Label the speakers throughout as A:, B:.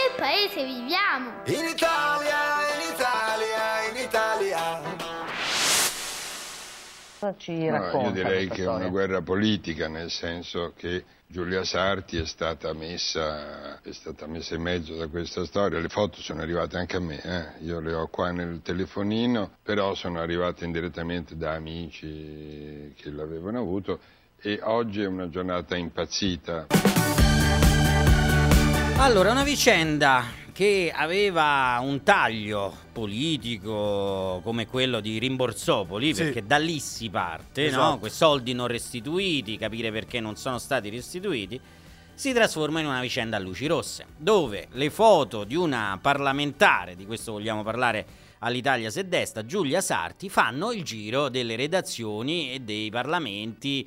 A: paese viviamo?
B: In Italia, in Italia, in Italia.
C: Ci racconta
D: io direi che è
C: storia?
D: una guerra politica, nel senso che Giulia Sarti è stata messa in mezzo da questa storia. Le foto sono arrivate anche a me, io le ho qua nel telefonino, però sono arrivate indirettamente da amici che l'avevano avuto, e oggi è una giornata impazzita.
E: Allora, una vicenda che aveva un taglio politico come quello di Rimborsopoli,
F: Sì.
E: perché da lì si parte,
F: Esatto.
E: no? Quei soldi non restituiti, capire perché non sono stati restituiti, si trasforma in una vicenda a luci rosse, dove le foto di una parlamentare, di questo vogliamo parlare all'Italia se desta, Giulia Sarti, fanno il giro delle redazioni e dei parlamenti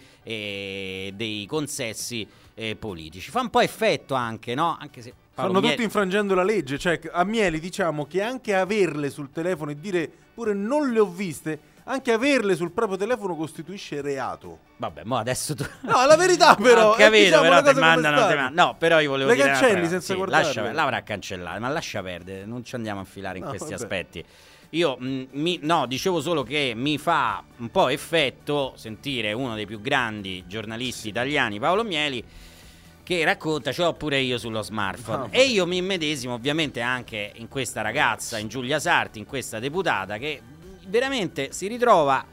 E: e dei consessi politici. Fa un po' effetto anche, no? Anche se
F: Fanno tutti infrangendo la legge, cioè a Mieli diciamo che anche averle sul telefono e dire pure non le ho viste, anche averle sul proprio telefono costituisce reato.
E: Vabbè, mo adesso tu...
F: No, è la verità però.
E: Ho capito,
F: diciamo
E: però
F: le
E: ti
F: cose come
E: mandano...
F: stanno.
E: No, però io volevo
F: Le
E: dire...
F: cancelli
E: un'altra cosa.
F: senza
E: Sì,
F: guardarle.
E: l'avrà cancellata, ma lascia perdere, non ci andiamo a infilare in
F: No,
E: questi
F: vabbè.
E: aspetti. Io, no, dicevo solo che mi fa un po' effetto sentire uno dei più grandi giornalisti italiani, Paolo Mieli, che racconta, ce l'ho pure io sullo smartphone, e io mi immedesimo ovviamente anche in questa ragazza, in Giulia Sarti, in questa deputata che veramente si ritrova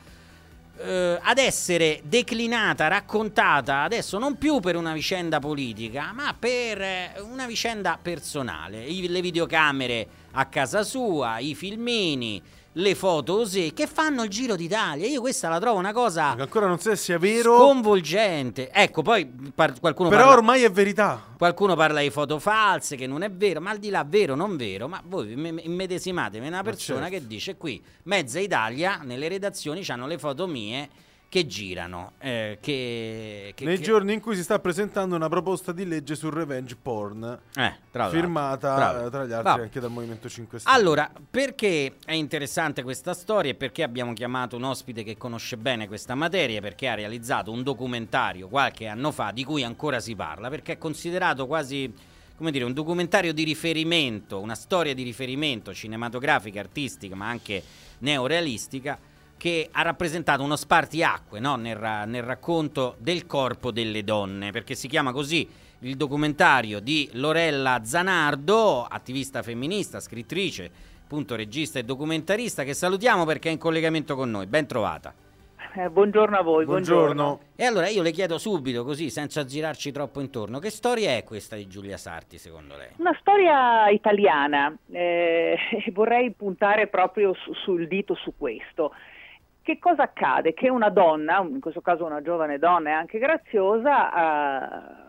E: ad essere declinata, raccontata adesso non più per una vicenda politica, ma per una vicenda personale. Le videocamere a casa sua, i filmini, le foto così, che fanno il giro d'Italia. Io questa la trovo una cosa
F: Che ancora non so se sia vero,
E: sconvolgente. Ecco, poi qualcuno
F: però
E: parla,
F: ormai è verità.
E: qualcuno parla di foto false, che non è vero, ma al di là vero non vero, ma voi immedesimatevi in una persona
F: certo.
E: che dice: qui mezza Italia nelle redazioni c'hanno le foto mie che girano,
F: Nei giorni in cui si sta presentando una proposta di legge sul revenge porn,
E: tra l'altro.
F: firmata
E: Bravo.
F: tra gli altri
E: Bravo.
F: anche dal Movimento 5 Stelle.
E: Allora, perché è interessante questa storia e perché abbiamo chiamato un ospite che conosce bene questa materia? Perché ha realizzato un documentario qualche anno fa di cui ancora si parla, perché è considerato quasi, come dire, un documentario di riferimento, una storia di riferimento cinematografica, artistica, ma anche neorealistica, che ha rappresentato uno spartiacque, no? nel racconto del corpo delle donne, perché si chiama così il documentario di Lorella Zanardo, attivista femminista, scrittrice, appunto regista e documentarista, che salutiamo perché è in collegamento con noi. Ben trovata.
G: Buongiorno a voi.
F: Buongiorno.
E: E allora io le chiedo subito, così, senza girarci troppo intorno, che storia è questa di Giulia Sarti, secondo lei?
G: Una storia italiana, vorrei puntare proprio sul dito su questo. Che cosa accade? Che una donna, in questo caso una giovane donna e anche graziosa,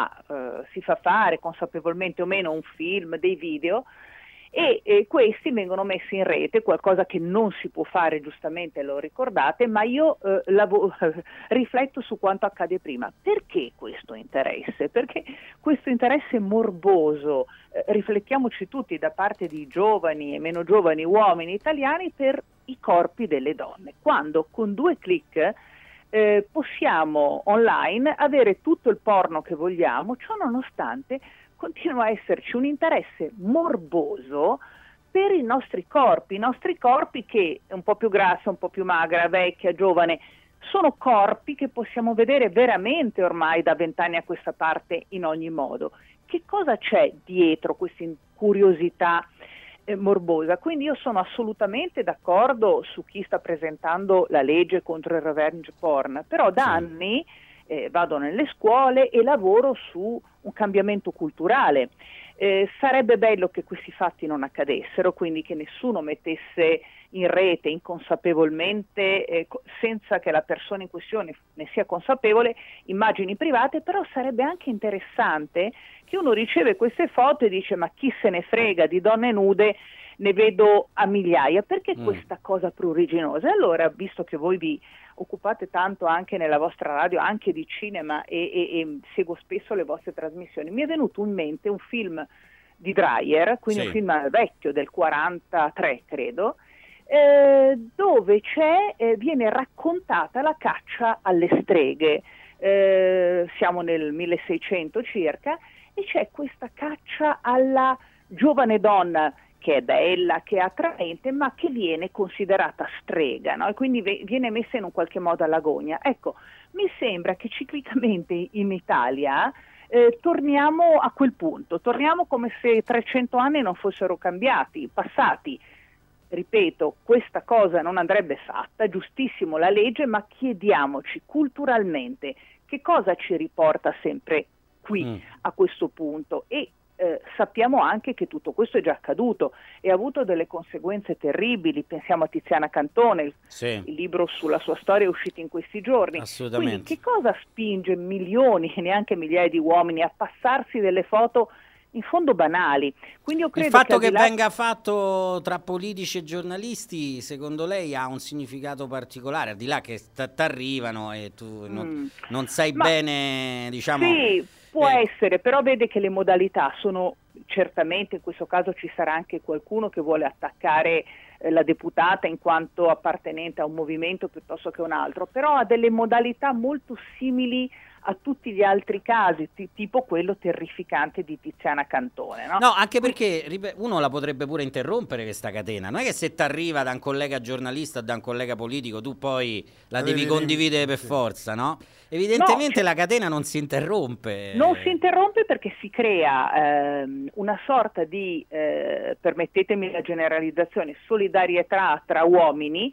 G: si fa fare consapevolmente o meno un film, dei video, e questi vengono messi in rete, qualcosa che non si può fare, giustamente lo ricordate, ma io rifletto su quanto accade prima. Perché questo interesse? Perché questo interesse morboso, riflettiamoci tutti, da parte di giovani e meno giovani uomini italiani per i corpi delle donne, quando con 2 click possiamo online avere tutto il porno che vogliamo. Ciò nonostante continua a esserci un interesse morboso per i nostri corpi che un po' più grassa, un po' più magra, vecchia, giovane, sono corpi che possiamo vedere veramente ormai da 20 anni a questa parte in ogni modo. Che cosa c'è dietro questa curiosità morbosa? Quindi io sono assolutamente d'accordo su chi sta presentando la legge contro il revenge porn, però da anni vado nelle scuole e lavoro su un cambiamento culturale. Sarebbe bello che questi fatti non accadessero, quindi che nessuno mettesse in rete inconsapevolmente, senza che la persona in questione ne sia consapevole, immagini private. Però sarebbe anche interessante che uno riceve queste foto e dice: ma chi se ne frega di donne nude, ne vedo a migliaia, perché questa cosa pruriginosa? E allora, visto che voi vi occupate tanto anche nella vostra radio anche di cinema e seguo spesso le vostre trasmissioni, mi è venuto in mente un film di Dreyer, quindi un film vecchio del 43 credo, dove viene raccontata la caccia alle streghe. Siamo nel 1600 circa, e c'è questa caccia alla giovane donna che è bella, che è attraente, ma che viene considerata strega, no? E quindi viene messa in un qualche modo alla gogna. Ecco, mi sembra che ciclicamente in Italia torniamo a quel punto, torniamo come se 300 anni non fossero passati. Ripeto, questa cosa non andrebbe fatta, giustissimo la legge, ma chiediamoci culturalmente che cosa ci riporta sempre qui a questo punto, e sappiamo anche che tutto questo è già accaduto e ha avuto delle conseguenze terribili. Pensiamo a Tiziana Cantone, il libro sulla sua storia è uscito in questi giorni.
E: Assolutamente.
G: Quindi che cosa spinge milioni e neanche migliaia di uomini a passarsi delle foto in fondo banali? Quindi io credo
E: il fatto che,
G: venga
E: venga fatto tra politici e giornalisti, secondo lei ha un significato particolare, al di là che t'arrivano e tu non sai bene, diciamo...
G: Sì, può essere, però vede che le modalità sono certamente, in questo caso ci sarà anche qualcuno che vuole attaccare la deputata in quanto appartenente a un movimento piuttosto che un altro, però ha delle modalità molto simili a tutti gli altri casi, tipo quello terrificante di Tiziana Cantone, no?
E: No, anche perché uno la potrebbe pure interrompere questa catena, non è che se ti arriva da un collega giornalista o da un collega politico tu poi la devi condividere per forza, no? Evidentemente la catena non si interrompe.
G: Non si interrompe perché si crea una sorta di, permettetemi la generalizzazione, solidarietà tra uomini.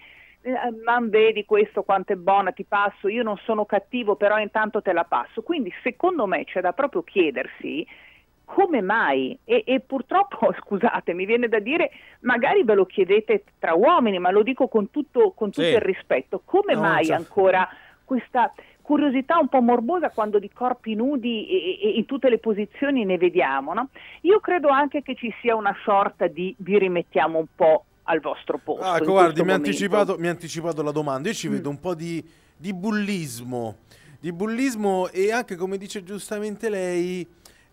G: Ma vedi questo quanto è buona, ti passo, io non sono cattivo però intanto te la passo. Quindi secondo me c'è da proprio chiedersi come mai, e purtroppo scusate mi viene da dire, magari ve lo chiedete tra uomini, ma lo dico con tutto il rispetto, come mai ancora questa curiosità un po' morbosa quando di corpi nudi e in tutte le posizioni ne vediamo, no? Io credo anche che ci sia una sorta di vi rimettiamo un po' al vostro posto.
F: Guardi, mi ha anticipato la domanda. Io ci vedo un po' di bullismo, e anche, come dice giustamente lei,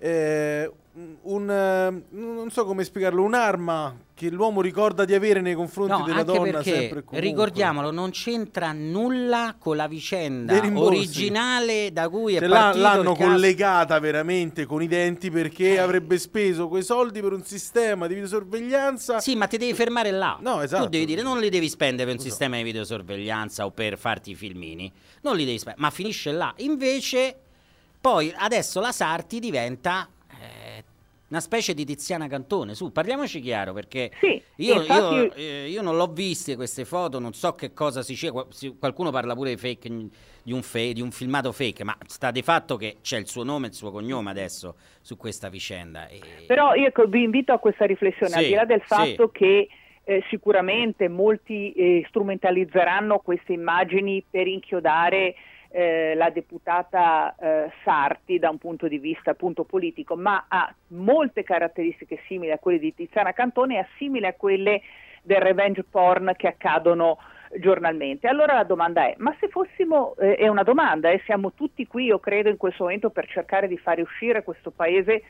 F: non so come spiegarlo, un'arma che l'uomo ricorda di avere nei confronti della donna sempre e comunque.
E: Ricordiamolo, non c'entra nulla con la vicenda originale da cui è partito
F: l'hanno collegata veramente con i denti, perché avrebbe speso quei soldi per un sistema di videosorveglianza.
E: Sì, ma ti devi fermare là.
F: No, esatto.
E: Tu devi dire, non li devi spendere per un sistema di videosorveglianza o per farti i filmini, non li devi spendere, ma finisce là. Invece poi adesso la Sarti diventa una specie di Tiziana Cantone. Su, parliamoci chiaro, perché io non l'ho viste queste foto, non so che cosa si c'è. Qualcuno parla pure di fake, di un filmato fake, ma sta di fatto che c'è il suo nome e il suo cognome adesso su questa vicenda.
G: Però io vi invito a questa riflessione, al di là del fatto che sicuramente molti strumentalizzeranno queste immagini per inchiodare la deputata Sarti da un punto di vista appunto politico, ma ha molte caratteristiche simili a quelle di Tiziana Cantone e simili a quelle del revenge porn che accadono giornalmente. Allora la domanda è, ma se fossimo, è una domanda, siamo tutti qui, io credo, in questo momento per cercare di fare uscire questo paese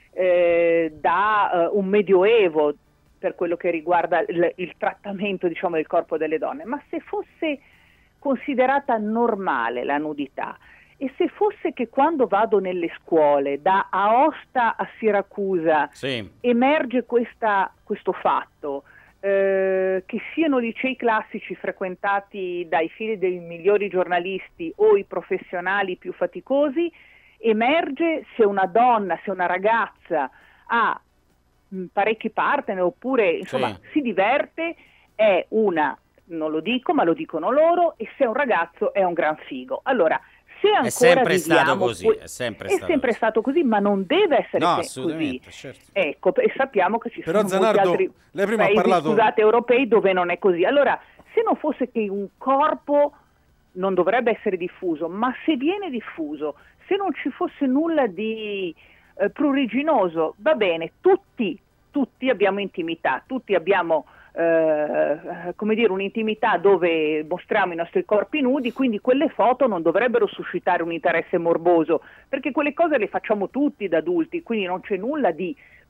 G: da un medioevo per quello che riguarda il trattamento, diciamo, del corpo delle donne, ma se fosse considerata normale la nudità, e se fosse che quando vado nelle scuole da Aosta a Siracusa emerge questo fatto, che siano licei classici frequentati dai figli dei migliori giornalisti o i professionali più faticosi, emerge se una donna, se una ragazza ha parecchi partner oppure insomma si diverte, è una, non lo dico ma lo dicono loro, e se è un ragazzo è un gran figo. Allora, se ancora
E: è sempre
G: viviamo,
E: stato
G: stato così, ma non deve essere così.
E: Certo.
G: Ecco, e sappiamo che ci sono molti
F: Zanardo,
G: altri
F: lei prima
G: paesi,
F: ha parlato...
G: scusate, europei dove non è così. Allora, se non fosse che un corpo non dovrebbe essere diffuso, ma se viene diffuso, se non ci fosse nulla di pruriginoso, va bene, tutti abbiamo intimità, tutti abbiamo come dire, un'intimità dove mostriamo i nostri corpi nudi, quindi quelle foto non dovrebbero suscitare un interesse morboso, perché quelle cose le facciamo tutti da adulti, quindi non c'è nulla di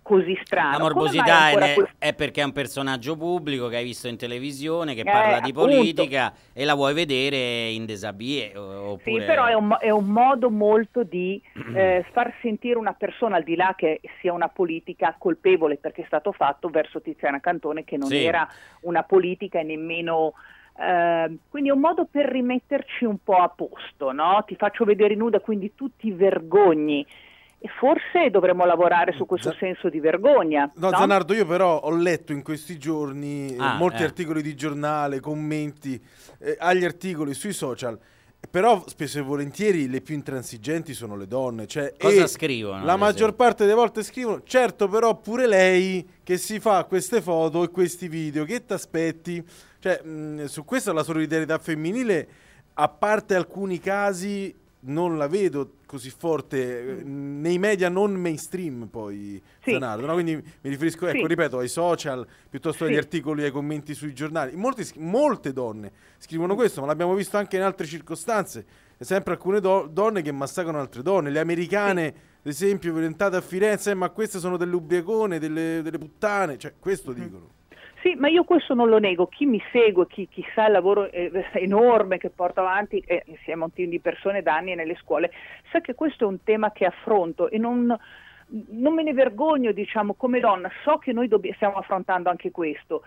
G: così strano.
E: La
G: Come mai
E: morbosità
G: ancora
E: è perché è un personaggio pubblico che hai visto in televisione, che parla di
G: appunto.
E: politica e la vuoi vedere in desabillé. Oppure...
G: Sì, però è un modo molto di far sentire una persona, al di là che sia una politica, colpevole perché è stato fatto verso Tiziana Cantone, che non
E: Sì.
G: era una politica e nemmeno... quindi è un modo per rimetterci un po' a posto, no? Ti faccio vedere nuda, quindi tu ti vergogni. E forse dovremmo lavorare su questo senso di vergogna.
F: No,
G: No?
F: Zanardo, io però ho letto in questi giorni molti
E: eh.
F: articoli di giornale, commenti agli articoli sui social, però spesso e volentieri le più intransigenti sono le donne. Cioè,
E: Cosa
F: e
E: scrivono?
F: la
E: ad
F: maggior
E: esempio?
F: parte delle volte scrivono, certo, però pure lei che si fa queste foto e questi video, che t'aspetti? Cioè, su questo la solidarietà femminile, a parte alcuni casi, non la vedo così forte nei media non mainstream, poi
G: Sì.
F: Zanardo, no? Quindi mi riferisco, ecco,
G: Sì.
F: ripeto, ai social piuttosto agli
G: Sì.
F: articoli, ai commenti sui giornali. Molte donne scrivono questo, ma l'abbiamo visto anche in altre circostanze. Sempre alcune donne che massacrano altre donne, le americane, ad esempio, violentate a Firenze, ma queste sono delle ubriacone, delle puttane, cioè questo dicono.
G: Sì, ma io questo non lo nego. Chi mi segue, chi sa il lavoro enorme che porto avanti insieme a un team di persone da anni nelle scuole, sa che questo è un tema che affronto e non me ne vergogno, diciamo, come donna. So che noi stiamo affrontando anche questo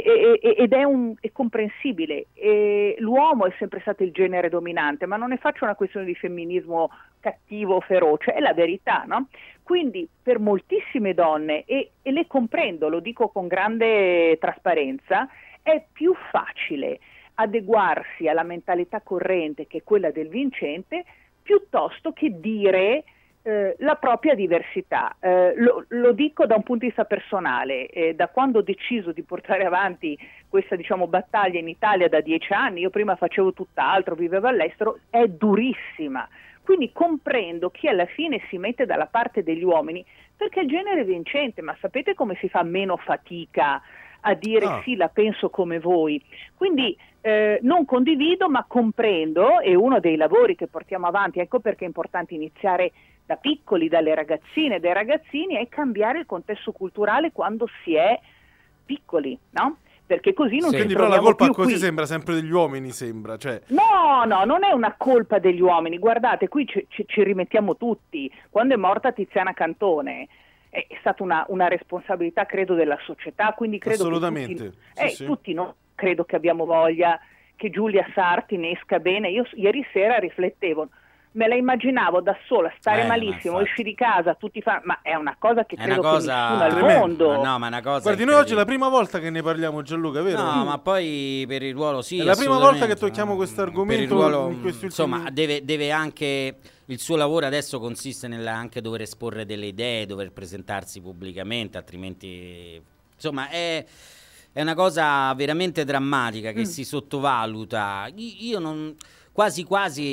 G: ed è comprensibile. L'uomo è sempre stato il genere dominante, ma non ne faccio una questione di femminismo cattivo o feroce, è la verità, no? Quindi per moltissime donne, e le comprendo, lo dico con grande trasparenza, è più facile adeguarsi alla mentalità corrente, che è quella del vincente, piuttosto che dire la propria diversità. Lo dico da un punto di vista personale, da quando ho deciso di portare avanti questa, diciamo, battaglia in Italia da 10 anni, io prima facevo tutt'altro, vivevo all'estero, è durissima. Quindi comprendo chi alla fine si mette dalla parte degli uomini, perché è il genere vincente, ma sapete come si fa meno fatica a dire sì, la penso come voi. Quindi non condivido, ma comprendo, e uno dei lavori che portiamo avanti, ecco perché è importante iniziare da piccoli, dalle ragazzine e dai ragazzini, è cambiare il contesto culturale quando si è piccoli, no? Perché così non ci
F: Quindi però la
G: troviamo
F: colpa
G: più
F: così
G: qui.
F: sembra sempre degli uomini, sembra, cioè...
G: No, non è una colpa degli uomini, guardate, qui ci rimettiamo tutti. Quando è morta Tiziana Cantone è stata una responsabilità, credo, della società, quindi credo
F: assolutamente.
G: che tutti non credo che abbiamo voglia che Giulia Sarti ne esca bene. Io ieri sera riflettevo, me la immaginavo da sola, stare malissimo, esci di casa, ma è una cosa che credo che nessuno al mondo.
E: No, ma è una cosa.
F: Guardi, noi oggi è la prima volta che ne parliamo, Gianluca, vero?
E: No, ma poi per il ruolo sì.
F: È la prima volta che tocchiamo questo argomento in questi ultimi...
E: Insomma, deve anche. Il suo lavoro adesso consiste anche dover esporre delle idee, dover presentarsi pubblicamente, altrimenti. Insomma, è una cosa veramente drammatica che si sottovaluta. Io non. Quasi.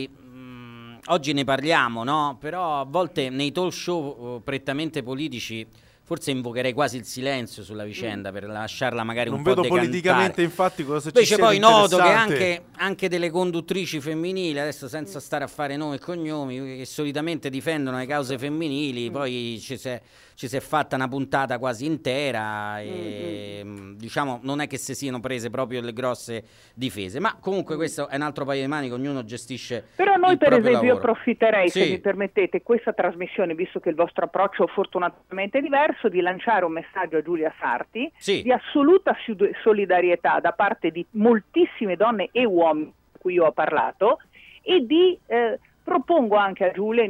E: Oggi ne parliamo, no? Però a volte nei talk show prettamente politici forse invocherei quasi il silenzio sulla vicenda per lasciarla magari un po' decantare.
F: Non vedo politicamente, infatti, cosa ci
E: Invece
F: sia
E: poi
F: di
E: noto che
F: interessante.
E: anche delle conduttrici femminili, adesso senza stare a fare nomi e cognomi, che solitamente difendono le cause femminili, poi ci si è fatta una puntata quasi intera e diciamo non è che si siano prese proprio le grosse difese, ma comunque questo è un altro paio di maniche, ognuno gestisce.
G: Però noi, per esempio,
E: lavoro.
G: io approfitterei, se
E: Sì.
G: mi permettete, questa trasmissione, visto che il vostro approccio fortunatamente è diverso, di lanciare un messaggio a Giulia Sarti
E: Sì.
G: di assoluta solidarietà da parte di moltissime donne e uomini di cui io ho parlato, e propongo anche a Giulia,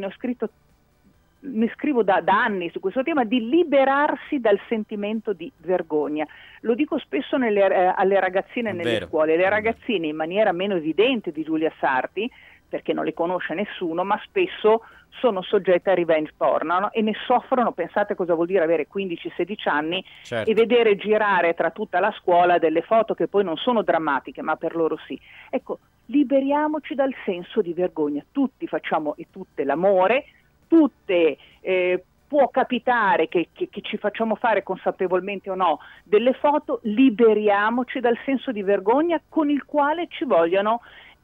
G: ne scrivo da anni su questo tema, di liberarsi dal sentimento di vergogna. Lo dico spesso alle ragazzine nelle
E: Vero.
G: scuole, le ragazzine in maniera meno evidente di Giulia Sarti, perché non le conosce nessuno, ma spesso sono soggette a revenge porn, no? E ne soffrono. Pensate cosa vuol dire avere 15-16 anni
E: Certo.
G: e vedere girare tra tutta la scuola delle foto che poi non sono drammatiche, ma per loro sì. Ecco, liberiamoci dal senso di vergogna. Tutti facciamo e tutte l'amore, tutte può capitare che ci facciamo fare consapevolmente o no delle foto, liberiamoci dal senso di vergogna con il quale ci vogliono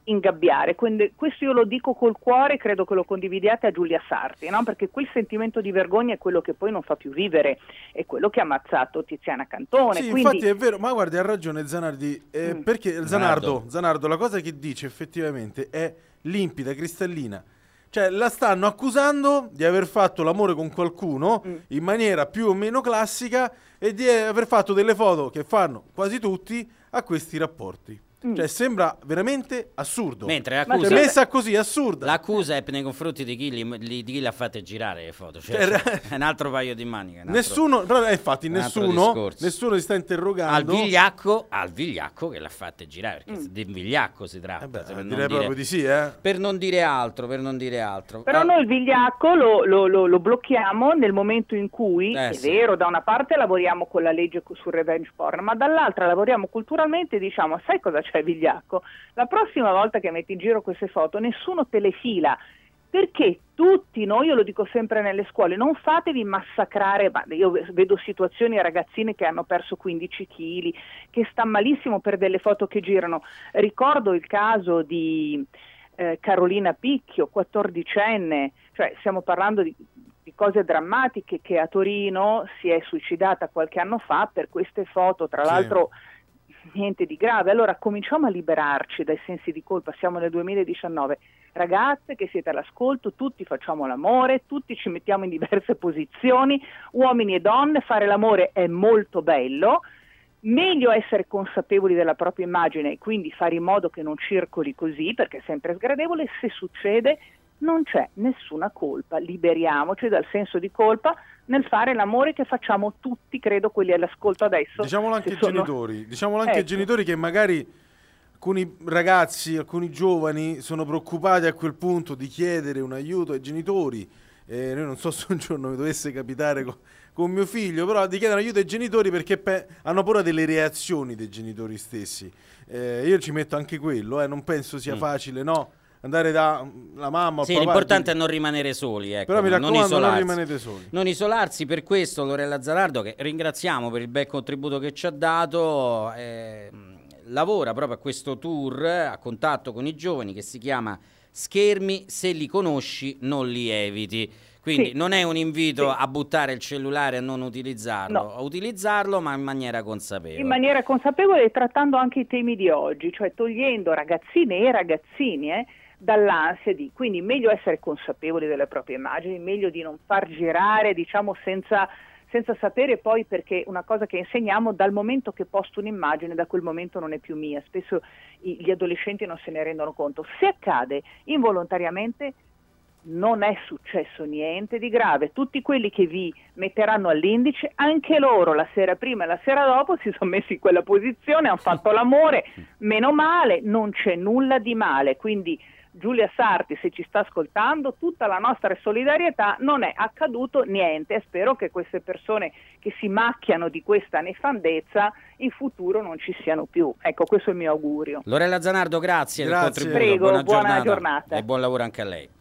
G: ingabbiare. Quindi questo io lo dico col cuore, credo che lo condividiate a Giulia Sarti, no? Perché quel sentimento di vergogna è quello che poi non fa più vivere, è quello che ha ammazzato Tiziana Cantone.
F: Sì,
G: quindi...
F: infatti è vero, ma guardi, ha ragione Zanardi, perché Zanardo, la cosa che dice effettivamente è limpida, cristallina. Cioè la stanno accusando di aver fatto l'amore con qualcuno in maniera più o meno classica e di aver fatto delle foto che fanno quasi tutti a questi rapporti. Cioè sembra veramente assurdo.
E: Mentre
F: Cioè,
E: l'accusa,
F: messa così assurda.
E: l'accusa è nei confronti di chi le ha fatte girare le foto. Cioè, è un altro paio di maniche.
F: Nessuno, però, infatti,
E: un altro
F: nessuno
E: discorso.
F: si sta interrogando.
E: Al vigliacco che l'ha fatte girare, perché di un vigliacco si tratta.
F: Direi proprio di sì, eh.
E: Per non dire altro.
G: Però noi il vigliacco lo blocchiamo nel momento in cui, è vero, da una parte lavoriamo con la legge sul revenge porn, ma dall'altra lavoriamo culturalmente e diciamo, sai cosa c'è vigliacco? La prossima volta che metti in giro queste foto nessuno te le fila, perché tutti noi, io lo dico sempre nelle scuole, non fatevi massacrare. Ma io vedo situazioni, ragazzine che hanno perso 15 kg, che stanno malissimo per delle foto che girano. Ricordo il caso di Carolina Picchio, 14enne, cioè stiamo parlando di cose drammatiche, che a Torino si è suicidata qualche anno fa per queste foto, tra l'altro niente di grave. Allora cominciamo a liberarci dai sensi di colpa, siamo nel 2019, ragazze che siete all'ascolto, tutti facciamo l'amore, tutti ci mettiamo in diverse posizioni, uomini e donne, fare l'amore è molto bello, meglio essere consapevoli della propria immagine e quindi fare in modo che non circoli così, perché è sempre sgradevole. Se succede non c'è nessuna colpa, liberiamoci dal senso di colpa nel fare l'amore che facciamo tutti, credo, quelli all'ascolto adesso.
F: Diciamolo anche ai genitori che magari alcuni ragazzi, alcuni giovani sono preoccupati a quel punto di chiedere un aiuto ai genitori. Noi non so se un giorno mi dovesse capitare con mio figlio, però di chiedere aiuto ai genitori perché hanno paura delle reazioni dei genitori stessi. Io ci metto anche quello, non penso sia facile, no? Andare da la mamma o
E: sì,
F: papà,
E: l'importante è non rimanere soli, ecco.
F: Però mi raccomando, non
E: rimanete soli. Non isolarsi. Per questo Lorella Zanardo, che ringraziamo per il bel contributo che ci ha dato, lavora proprio a questo tour a contatto con i giovani che si chiama Schermi, se li conosci non li eviti. Quindi non è un invito a buttare il cellulare e a non utilizzarlo, a utilizzarlo ma in maniera consapevole.
G: In maniera consapevole e trattando anche i temi di oggi, cioè togliendo ragazzine e ragazzini dall'ansia di, quindi meglio essere consapevoli delle proprie immagini, meglio di non far girare, diciamo, senza sapere poi, perché una cosa che insegniamo, dal momento che posto un'immagine, da quel momento non è più mia. Spesso gli adolescenti non se ne rendono conto. Se accade involontariamente non è successo niente di grave. Tutti quelli che vi metteranno all'indice, anche loro la sera prima e la sera dopo si sono messi in quella posizione, hanno fatto l'amore, meno male, non c'è nulla di male. Quindi Giulia Sarti, se ci sta ascoltando, tutta la nostra solidarietà, non è accaduto niente e spero che queste persone che si macchiano di questa nefandezza in futuro non ci siano più. Ecco, questo è il mio augurio.
E: Lorella Zanardo, grazie del contributo.
G: Prego, buona giornata
E: e buon lavoro anche a lei.